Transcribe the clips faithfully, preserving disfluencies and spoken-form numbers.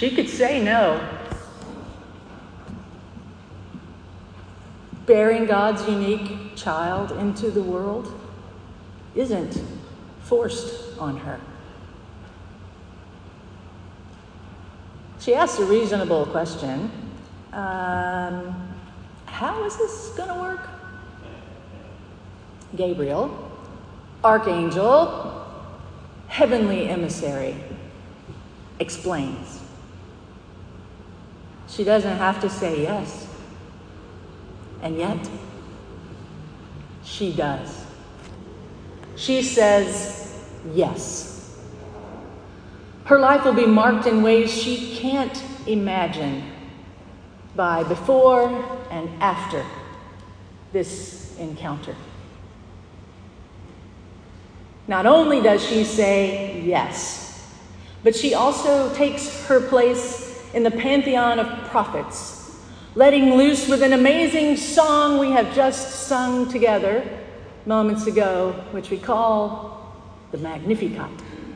She could say no. Bearing God's unique child into the world isn't forced on her. She asks a reasonable question. Um, how is this going to work? Gabriel, archangel, heavenly emissary, explains. She doesn't have to say yes. And yet, she does. She says yes. Her life will be marked in ways she can't imagine by before and after this encounter. Not only does she say yes, but she also takes her place in the pantheon of prophets, letting loose with an amazing song we have just sung together moments ago, which we call the Magnificat.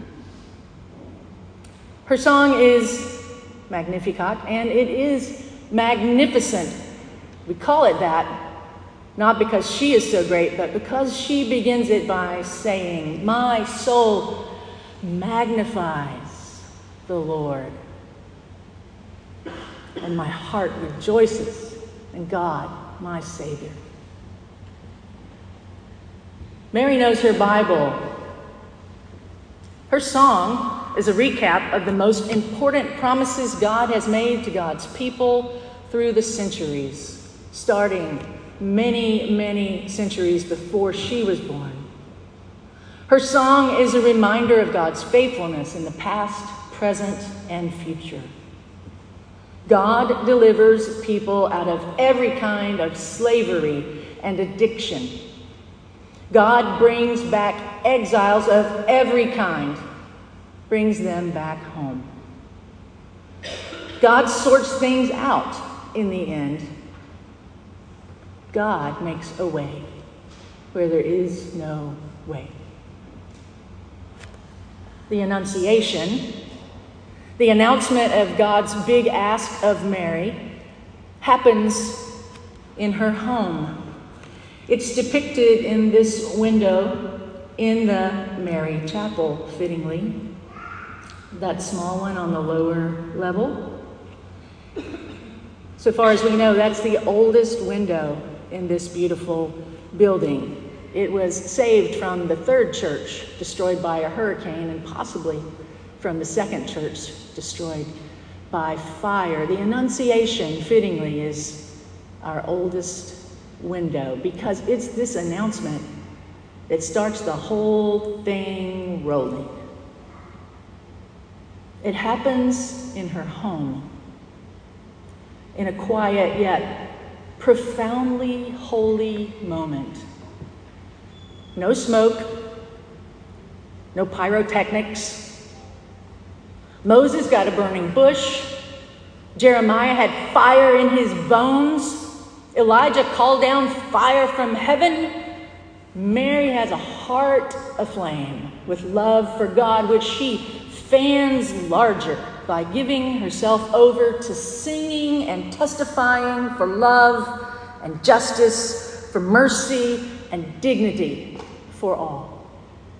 Her song is Magnificat, and it is magnificent. We call it that, not because she is so great, but because she begins it by saying, "My soul magnifies the Lord, and my heart rejoices in God, my Savior." Mary knows her Bible. Her song is a recap of the most important promises God has made to God's people through the centuries, starting many, many centuries before she was born. Her song is a reminder of God's faithfulness in the past, present, and future. God delivers people out of every kind of slavery and addiction. God brings back exiles of every kind, brings them back home. God sorts things out in the end. God makes a way where there is no way. The Annunciation, the announcement of God's big ask of Mary, happens in her home. It's depicted in this window in the Mary Chapel, fittingly. That small one on the lower level. So far as we know, that's the oldest window in this beautiful building. It was saved from the third church, destroyed by a hurricane, and possibly from the second church, destroyed by fire. The Annunciation, fittingly, is our oldest window because it's this announcement that starts the whole thing rolling. It happens in her home, in a quiet yet profoundly holy moment. No smoke, no pyrotechnics. Moses got a burning bush. Jeremiah had fire in his bones. Elijah called down fire from heaven. Mary has a heart aflame with love for God, which she fans larger by giving herself over to singing and testifying for love and justice, for mercy and dignity for all.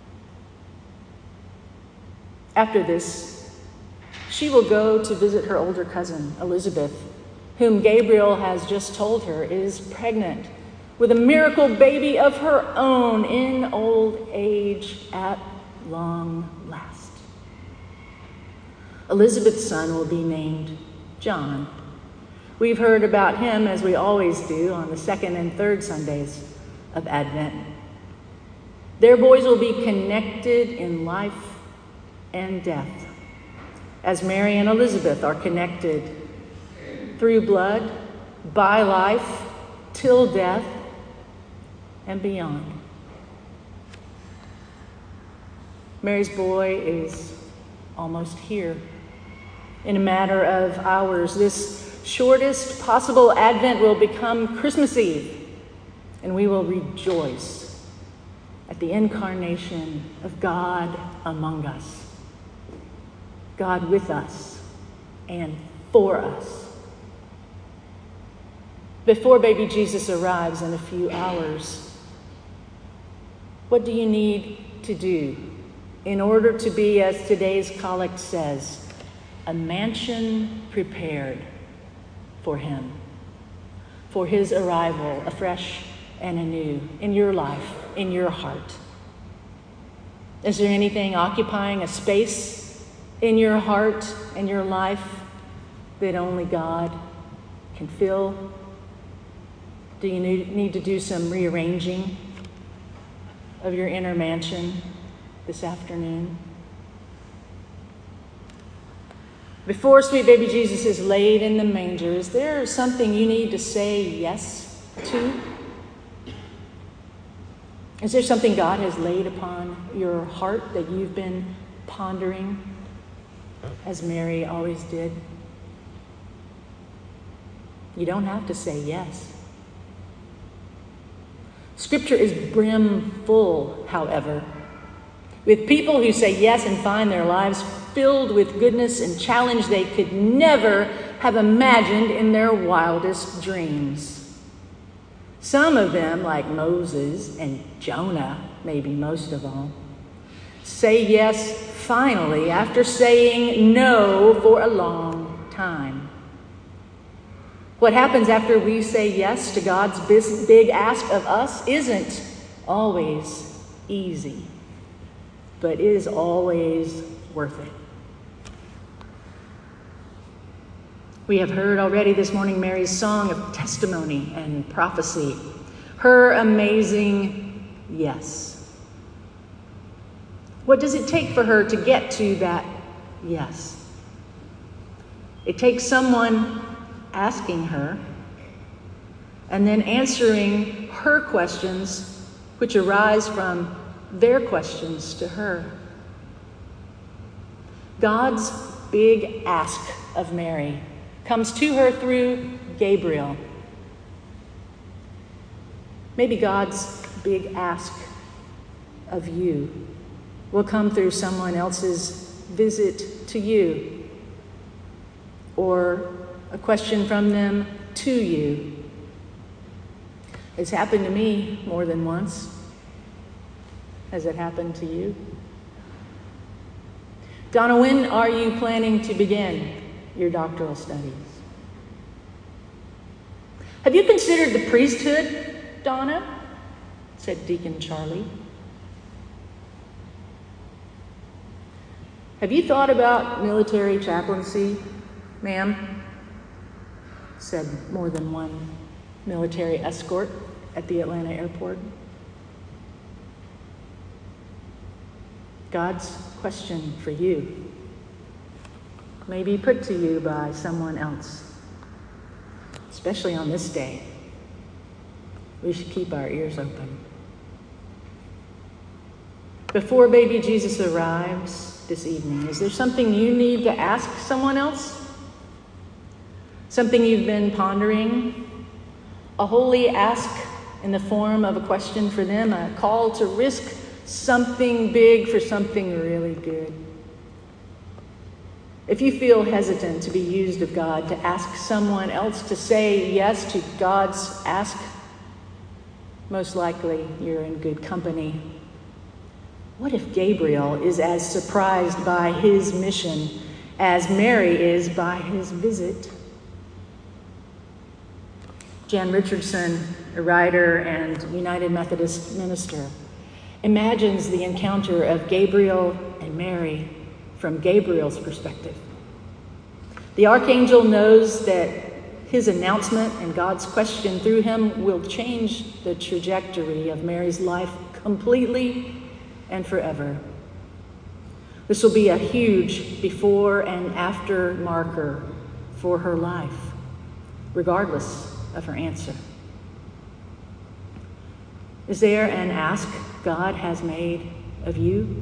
After this, she will go to visit her older cousin, Elizabeth, whom Gabriel has just told her is pregnant with a miracle baby of her own in old age at long last. Elizabeth's son will be named John. We've heard about him, as we always do, on the second and third Sundays of Advent. Their boys will be connected in life and death, as Mary and Elizabeth are connected through blood, by life, till death, and beyond. Mary's boy is almost here. In a matter of hours, this shortest possible Advent will become Christmas Eve, and we will rejoice at the incarnation of God among us, God with us and for us. Before baby Jesus arrives in a few hours, what do you need to do in order to be, as today's collect says, a mansion prepared for him, for his arrival afresh and anew in your life, in your heart? Is there anything occupying a space in your heart and your life that only God can fill? Do you need to do some rearranging of your inner mansion this afternoon? Before sweet baby Jesus is laid in the manger, is there something you need to say yes to? Is there something God has laid upon your heart that you've been pondering, as Mary always did? You don't have to say yes. Scripture is brimful, however, with people who say yes and find their lives filled with goodness and challenge they could never have imagined in their wildest dreams. Some of them, like Moses and Jonah, maybe most of all, say yes finally after saying no for a long time. What happens after we say yes to God's big ask of us isn't always easy, but is always worth it. We have heard already this morning Mary's song of testimony and prophecy, her amazing yes. What does it take for her to get to that yes? It takes someone asking her and then answering her questions, which arise from their questions to her. God's big ask of Mary comes to her through Gabriel. Maybe God's big ask of you will come through someone else's visit to you, or a question from them to you. It's happened to me more than once. Has it happened to you? Donna, when are you planning to begin your doctoral studies? Have you considered the priesthood, Donna? Said Deacon Charlie. Have you thought about military chaplaincy, ma'am? Said more than one military escort at the Atlanta airport. God's question for you may be put to you by someone else, especially on this day. We should keep our ears open. Before baby Jesus arrives this evening, is there something you need to ask someone else? Something you've been pondering? A holy ask in the form of a question for them, a call to risk something big for something really good. If you feel hesitant to be used of God to ask someone else to say yes to God's ask, most likely you're in good company. What if Gabriel is as surprised by his mission as Mary is by his visit? Jan Richardson, a writer and United Methodist minister, imagines the encounter of Gabriel and Mary from Gabriel's perspective. The archangel knows that his announcement and God's question through him will change the trajectory of Mary's life completely and forever. This will be a huge before and after marker for her life, regardless of her answer. Is there an ask God has made of you?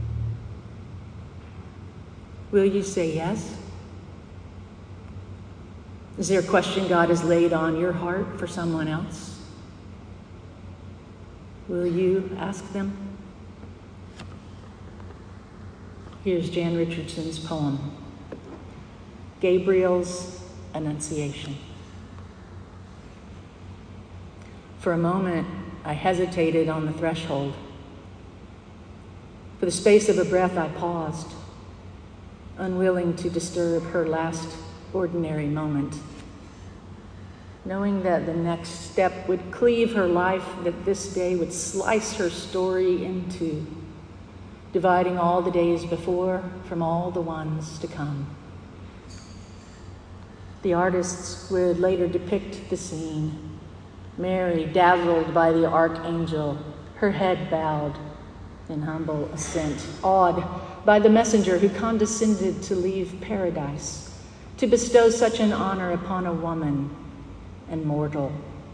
Will you say yes? Is there a question God has laid on your heart for someone else? Will you ask them? Here's Jan Richardson's poem. Gabriel's Annunciation. For a moment, I hesitated on the threshold. For the space of a breath, I paused, unwilling to disturb her last ordinary moment, knowing that the next step would cleave her life, that this day would slice her story in two, dividing all the days before from all the ones to come. The artists would later depict the scene. Mary, dazzled by the archangel, her head bowed in humble assent, awed by the messenger who condescended to leave paradise, to bestow such an honor upon a woman and mortal.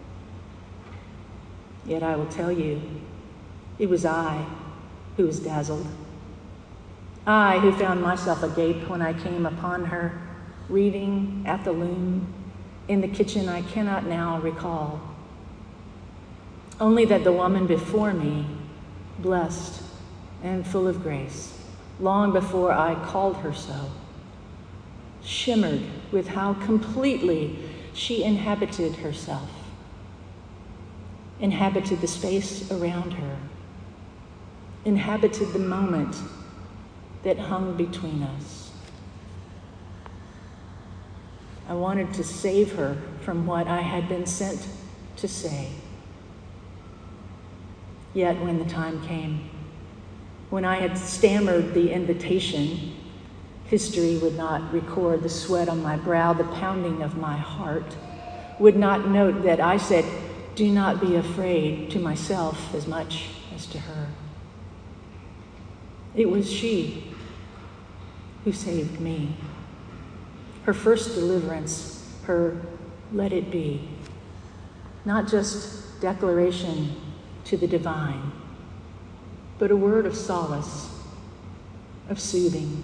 Yet I will tell you, it was I who was dazzled. I who found myself agape when I came upon her, reading at the loom in the kitchen I cannot now recall. Only that the woman before me, blessed and full of grace, long before I called her so, shimmered with how completely she inhabited herself, inhabited the space around her, inhabited the moment that hung between us. I wanted to save her from what I had been sent to say. Yet when the time came, when I had stammered the invitation, history would not record the sweat on my brow, the pounding of my heart, would not note that I said, "Do not be afraid," to myself as much as to her. It was she who saved me. Her first deliverance, her "let it be," not just declaration to the divine, but a word of solace, of soothing,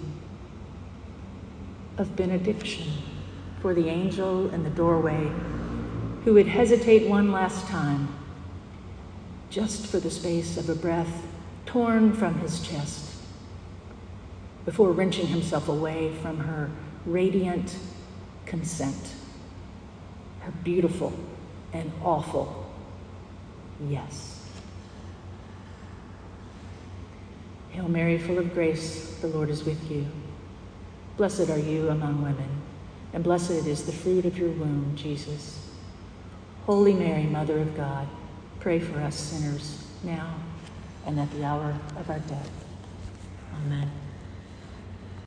of benediction for the angel in the doorway who would hesitate one last time, just for the space of a breath torn from his chest, before wrenching himself away from her radiant consent, her beautiful and awful yes. Hail Mary, full of grace, the Lord is with you. Blessed are you among women, and blessed is the fruit of your womb, Jesus. Holy Mary, Mother of God, pray for us sinners now and at the hour of our death.